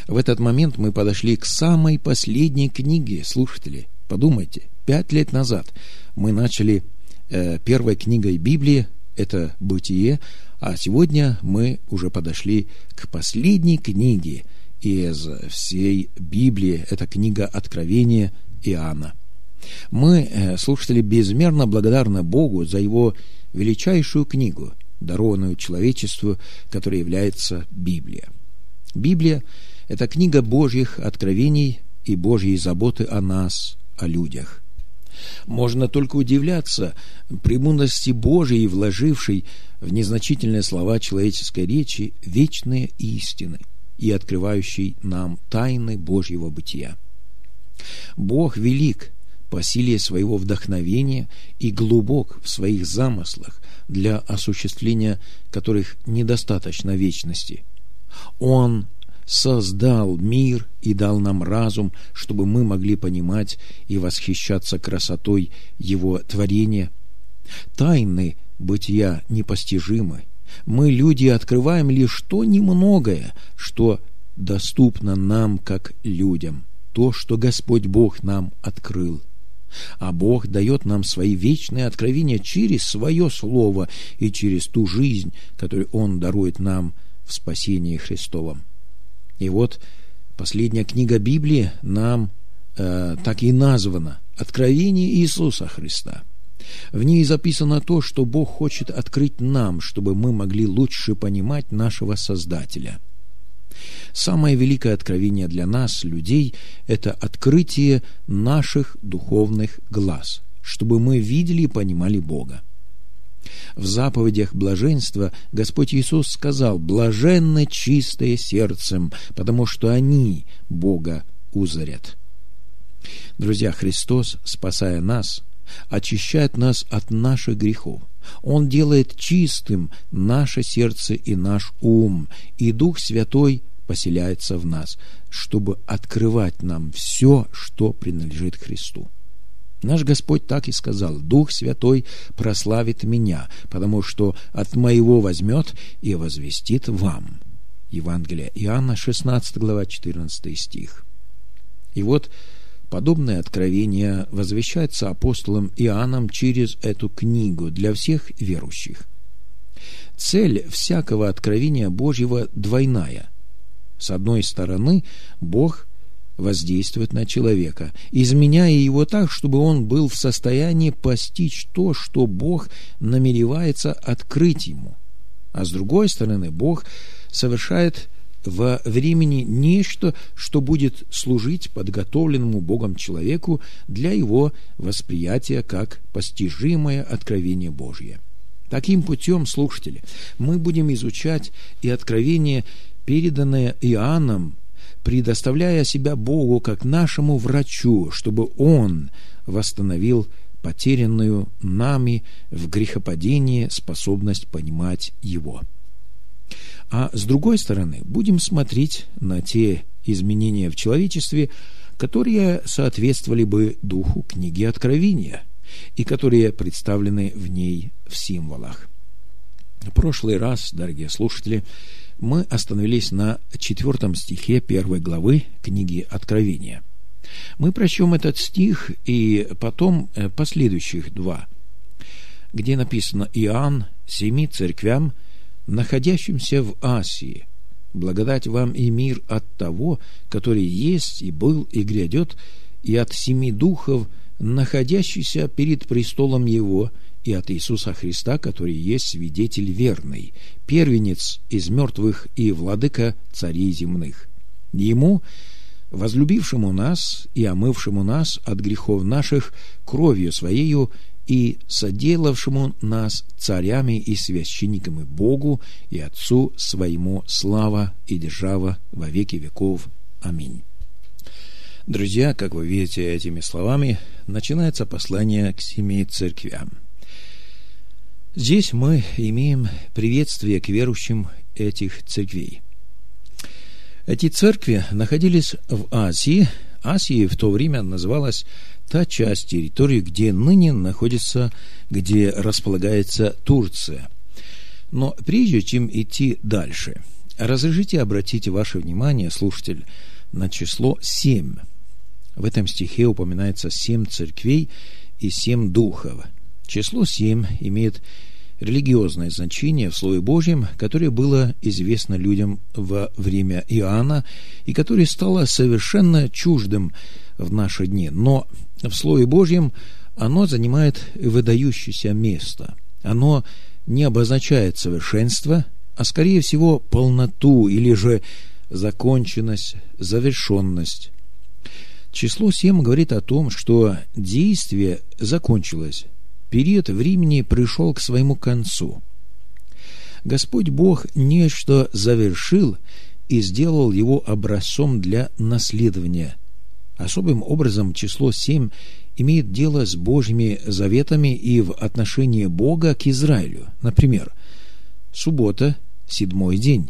В этот момент мы подошли к самой последней книге, слушатели. Подумайте, 5 лет назад мы начали первой книгой Библии, это «Бытие», а сегодня мы уже подошли к последней книге из всей Библии, это книга Откровения Иоанна. Мы, слушатели, безмерно благодарны Богу за Его величайшую книгу, дарованную человечеству, которая является Библия. Библия – это книга Божьих откровений и Божьей заботы о нас, о людях. Можно только удивляться премудрости Божией, вложившей в незначительные слова человеческой речи вечные истины и открывающей нам тайны Божьего бытия. Бог велик по силе своего вдохновения и глубок в своих замыслах, для осуществления которых недостаточно вечности. Он создал мир и дал нам разум, чтобы мы могли понимать и восхищаться красотой Его творения. Тайны бытия непостижимы. Мы, люди, открываем лишь то немногое, что доступно нам, как людям, то, что Господь Бог нам открыл. А Бог дает нам свои вечные откровения через Свое Слово и через ту жизнь, которую Он дарует нам в спасении Христовом. И вот последняя книга Библии нам так и названа «Откровение Иисуса Христа». В ней записано то, что Бог хочет открыть нам, чтобы мы могли лучше понимать нашего Создателя. Самое великое откровение для нас, людей, это открытие наших духовных глаз, чтобы мы видели и понимали Бога. В заповедях блаженства Господь Иисус сказал: «Блаженны чистые сердцем, потому что они Бога узрят». Друзья, Христос, спасая нас, очищает нас от наших грехов. Он делает чистым наше сердце и наш ум, и Дух Святой поселяется в нас, чтобы открывать нам все, что принадлежит Христу. Наш Господь так и сказал: «Дух Святой прославит Меня, потому что от Моего возьмет и возвестит вам». Евангелие Иоанна, 16 глава, 14 стих. И вот подобное откровение возвещается апостолом Иоанном через эту книгу для всех верующих. Цель всякого откровения Божьего двойная. С одной стороны, Бог воздействует на человека, изменяя его так, чтобы он был в состоянии постичь то, что Бог намеревается открыть ему. А с другой стороны, Бог совершает во времени нечто, что будет служить подготовленному Богом человеку для его восприятия как постижимое откровение Божье. Таким путем, слушатели, мы будем изучать и откровение, переданное Иоанном, предоставляя себя Богу как нашему врачу, чтобы Он восстановил потерянную нами в грехопадении способность понимать Его. А с другой стороны, будем смотреть на те изменения в человечестве, которые соответствовали бы духу книги Откровения и которые представлены в ней в символах. В прошлый раз, дорогие слушатели, мы остановились на 4 стихе 1 главы книги Откровения. Мы прочтем этот стих и потом последующих 2, где написано: «Иоанн 7 церквям, находящимся в Асии, благодать вам и мир от того, который есть и был и грядет, и от 7 духов, находящихся перед престолом Его, и от Иисуса Христа, который есть свидетель верный, первенец из мертвых и владыка царей земных. Ему, возлюбившему нас и омывшему нас от грехов наших кровью Своею, и соделавшему нас царями и священниками Богу и Отцу Своему слава и держава во веки веков. Аминь». Друзья, как вы видите, этими словами начинается послание к 7 церквям. Здесь мы имеем приветствие к верующим этих церквей. Эти церкви находились в Азии. Азией в то время называлась та часть территории, где ныне находится, где располагается Турция. Но прежде чем идти дальше, Разрешите обратить ваше внимание, слушатель, на число 7. В этом стихе упоминается 7 церквей и 7 духов. Число 7 имеет религиозное значение в Слове Божьем, которое было известно людям во время Иоанна и которое стало совершенно чуждым в наши дни. Но в Слове Божьем оно занимает выдающееся место. Оно не обозначает совершенство, а скорее всего полноту или же законченность, завершенность. Число 7 говорит о том, что действие закончилось. Период времени пришел к своему концу. Господь Бог нечто завершил и сделал его образцом для наследования. Особым образом число 7 имеет дело с Божьими заветами и в отношении Бога к Израилю. Например, суббота – 7-й день.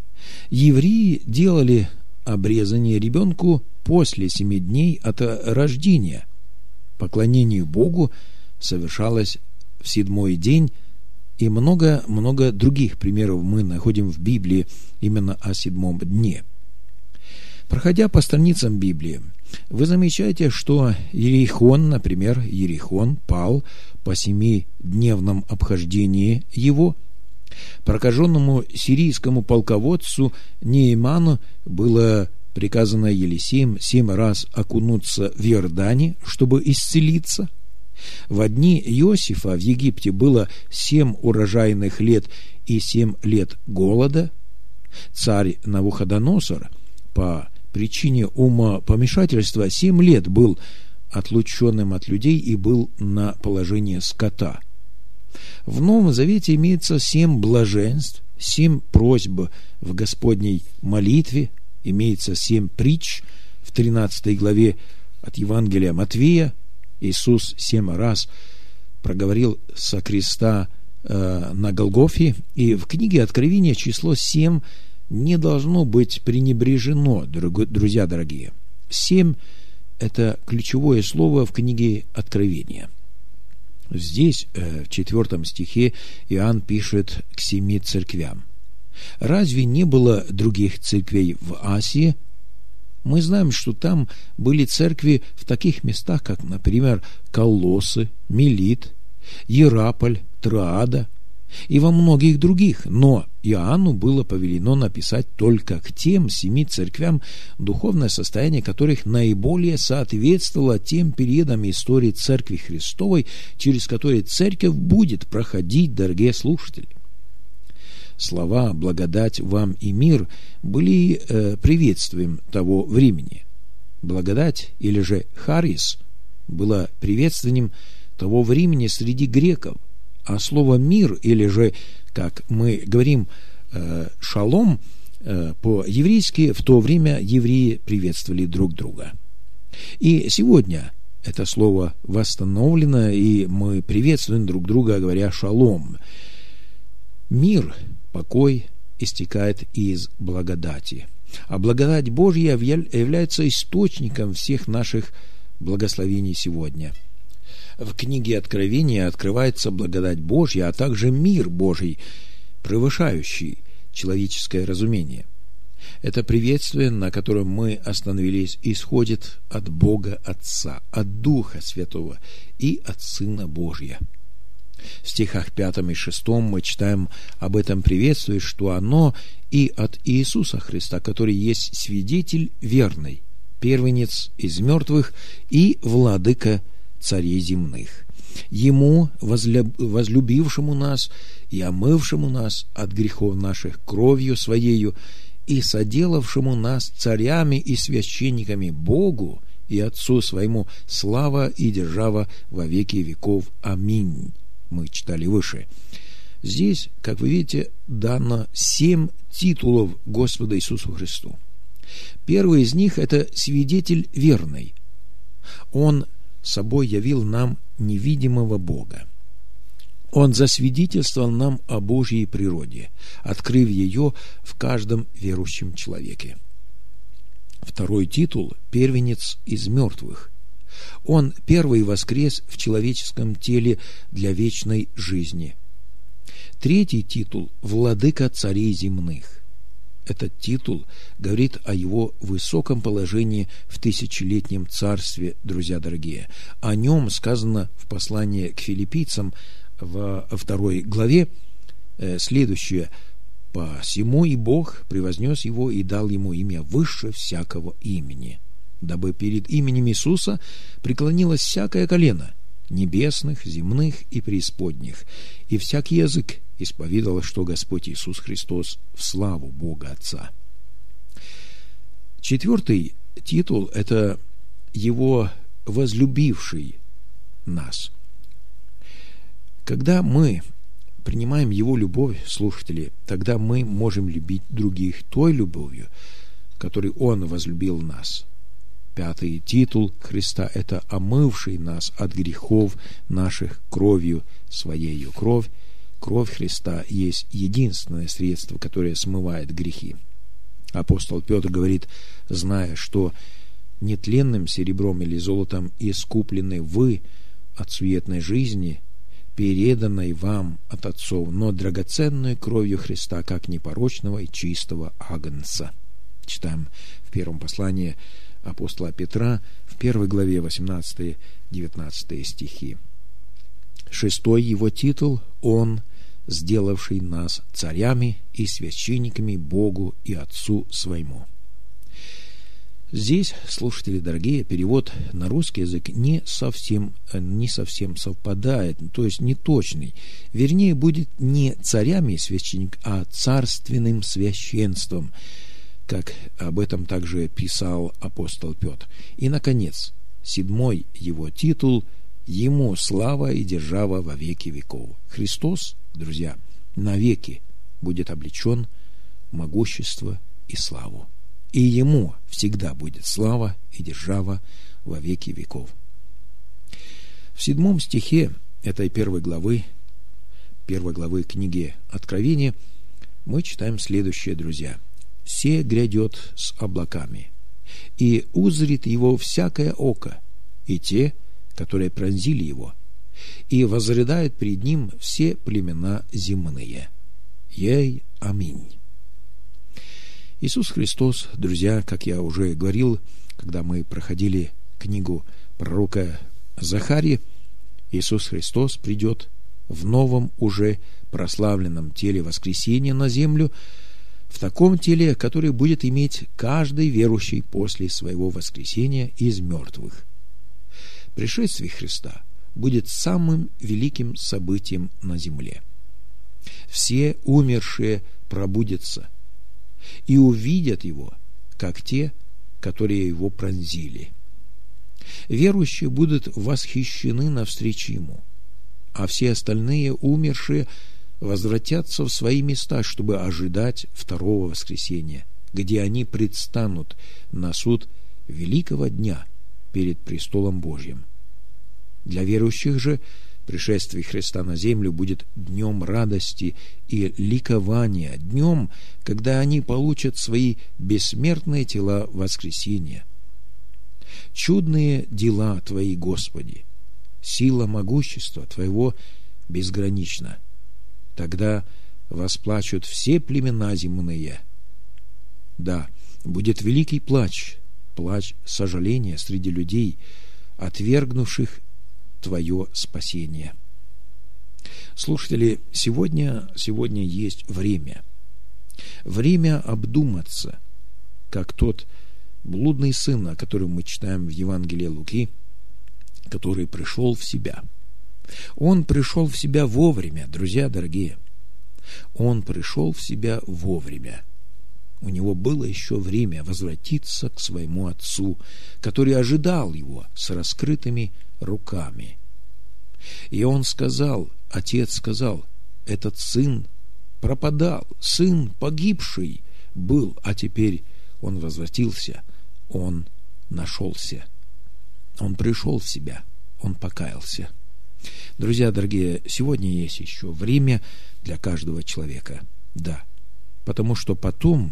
Евреи делали обрезание ребенку после 7 дней от рождения. Поклонение Богу совершалось в 7-й день, и много других примеров мы находим в Библии именно о 7-м дне. Проходя по страницам Библии, вы замечаете, что Иерихон, например, пал по 7-дневном обхождении его. Прокаженному сирийскому полководцу Нееману было приказано Елисеем 7 раз окунуться в Иордане, чтобы исцелиться. В дни Иосифа в Египте было 7 урожайных лет и 7 лет голода. Царь Навуходоносор по причине умопомешательства 7 лет был отлученным от людей и был на положении скота. В Новом Завете имеется 7 блаженств, 7 просьб в Господней молитве, имеется 7 притч в 13 главе от Евангелия Матвея. Иисус 7 раз проговорил со креста на Голгофе, и в книге Откровения число 7 не должно быть пренебрежено, друзья дорогие. 7 – это ключевое слово в книге Откровения. Здесь, в 4 стихе, Иоанн пишет к 7 церквям. Разве не было других церквей в Асии? Мы знаем, что там были церкви в таких местах, как, например, Колоссы, Милит, Иераполь, Троада и во многих других. Но Иоанну было повелено написать только к тем 7 церквям, духовное состояние которых наиболее соответствовало тем периодам истории Церкви Христовой, через которые церковь будет проходить, дорогие слушатели. Слова «благодать вам и мир» были приветствием того времени. Благодать, или же харис, было приветствием того времени среди греков, а слово «мир», или же, как мы говорим, «шалом», по-еврейски в то время евреи приветствовали друг друга. И сегодня это слово восстановлено, и мы приветствуем друг друга, говоря «шалом». Мир, покой истекает из благодати. А благодать Божья является источником всех наших благословений сегодня. В книге Откровения открывается благодать Божья, а также мир Божий, превышающий человеческое разумение. Это приветствие, на котором мы остановились, исходит от Бога Отца, от Духа Святого и от Сына Божия. В стихах 5 и 6 мы читаем об этом приветствии, что оно и от Иисуса Христа, который есть свидетель верный, первенец из мертвых и владыка царей земных. Ему, возлюбившему нас и омывшему нас от грехов наших кровью Своею и соделавшему нас царями и священниками Богу и Отцу Своему, слава и держава во веки веков. Аминь. Мы читали выше. Здесь, как вы видите, дано 7 титулов Господу Иисусу Христу. Первый из них – это свидетель верный. Он собой явил нам невидимого Бога. Он засвидетельствовал нам о Божьей природе, открыв ее в каждом верующем человеке. Второй титул – первенец из мертвых. Он первый воскрес в человеческом теле для вечной жизни. Третий титул – владыка царей земных. этот титул говорит о его высоком положении в тысячелетнем царстве, друзья дорогие. О нем сказано в послании к филиппийцам во 2 главе следующее: «Посему и Бог превознес его и дал ему имя выше всякого имени, дабы перед именем Иисуса преклонилось всякое колено, небесных, земных и преисподних, и всякий язык исповедовал, что Господь Иисус Христос в славу Бога Отца». 4 титул – это его возлюбивший нас. Когда мы принимаем его любовь, слушатели, тогда мы можем любить других той любовью, которой он возлюбил нас. 5 титул Христа – это омывший нас от грехов наших кровью своею. Кровь Христа есть единственное средство, которое смывает грехи. Апостол Петр говорит: зная, что нетленным серебром или золотом искуплены вы от суетной жизни, переданной вам от отцов, но драгоценной кровью Христа, как непорочного и чистого агнца. Читаем в первом послании апостола Петра, в 1 главе 18-19 стихи. 6 его титул – он, сделавший нас царями и священниками Богу и Отцу своему. Здесь, слушатели дорогие, перевод на русский язык не совсем совпадает, то есть не точный. Вернее, будет не царями и священник, а царственным священством, как об этом также писал апостол Петр. И, наконец, 7 его титул – ему слава и держава во веки веков. Христос, друзья, навеки будет облечен в могущество и славу. И ему всегда будет слава и держава во веки веков. В 7 стихе этой 1 главы книги Откровения мы читаем следующее, друзья: «Се грядет с облаками, и узрит его всякое око, и те, которые пронзили его, и возрыдают пред ним все племена земные. Ей, аминь». Иисус Христос, друзья, как я уже говорил, когда мы проходили книгу пророка Захарии, Иисус Христос придет в новом уже прославленном теле воскресения на землю, в таком теле, которое будет иметь каждый верующий после своего воскресения из мертвых. Пришествие Христа будет самым великим событием на земле. Все умершие пробудятся и увидят его, как те, которые его пронзили. Верующие будут восхищены навстречу ему, а все остальные умершие возвратятся в свои места, чтобы ожидать второго воскресения, где они предстанут на суд великого дня перед престолом Божьим. Для верующих же пришествие Христа на землю будет днем радости и ликования, днем, когда они получат свои бессмертные тела воскресения. Чудные дела Твои, Господи, сила могущества Твоего безгранична. Тогда восплачут все племена земные. Да, будет великий плач сожаления среди людей, отвергнувших Твое спасение. Слушатели, сегодня есть время обдуматься, как тот блудный сын, о котором мы читаем в Евангелии Луки, который пришел в себя. Он пришел в себя вовремя, друзья дорогие. Он пришел в себя вовремя. У него было еще время возвратиться к своему отцу, который ожидал его с раскрытыми руками. И отец сказал: этот сын пропадал, сын погибший был, а теперь он возвратился, он нашелся, он пришел в себя, он покаялся. Друзья дорогие, сегодня есть еще время для каждого человека, да, потому что потом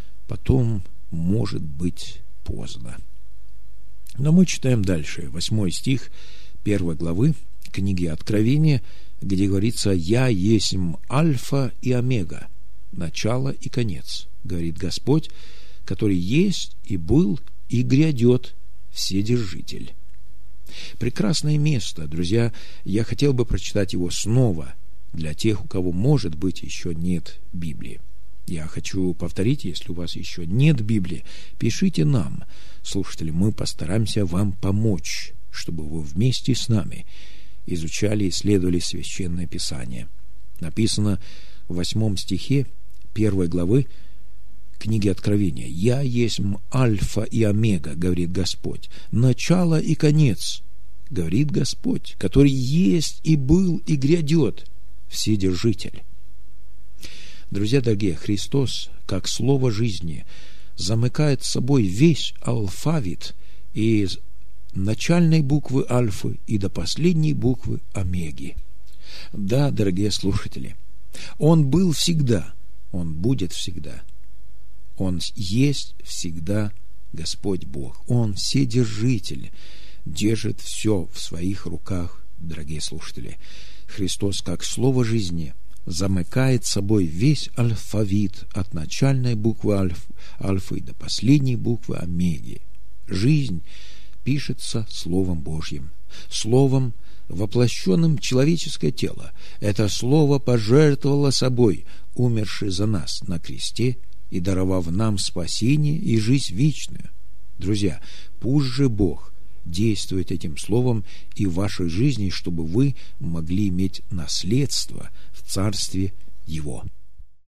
может быть поздно. Но мы читаем дальше, 8 стих 1 главы книги Откровения, где говорится: «Я есмь Альфа и Омега, начало и конец, говорит Господь, который есть и был и грядет Вседержитель. Прекрасное место, друзья. Я хотел бы прочитать его снова для тех, у кого, может быть, еще нет Библии. Я хочу повторить, если у вас еще нет Библии, пишите нам, слушатели, мы постараемся вам помочь, чтобы вы вместе с нами изучали и исследовали Священное Писание. Написано в 8 стихе 1 главы книги Откровения: «Я есть Альфа и Омега, говорит Господь, начало и конец, говорит Господь, который есть и был и грядет Вседержитель». Друзья дорогие, Христос, как Слово жизни, замыкает собой весь алфавит из начальной буквы Альфы и до последней буквы Омеги. Да, дорогие слушатели, Он был всегда, Он будет всегда. Он есть всегда Господь Бог. Он Вседержитель, держит все в своих руках, дорогие слушатели. Христос, как Слово жизни, замыкает собой весь алфавит от начальной буквы Альфы до последней буквы Омеги. Жизнь пишется Словом Божьим, Словом, воплощенным в человеческое тело. Это Слово пожертвовало собой, умерши за нас на кресте и даровав нам спасение и жизнь вечную. Друзья, пусть же Бог действует этим Словом и в вашей жизни, чтобы вы могли иметь наследство в Царстве Его.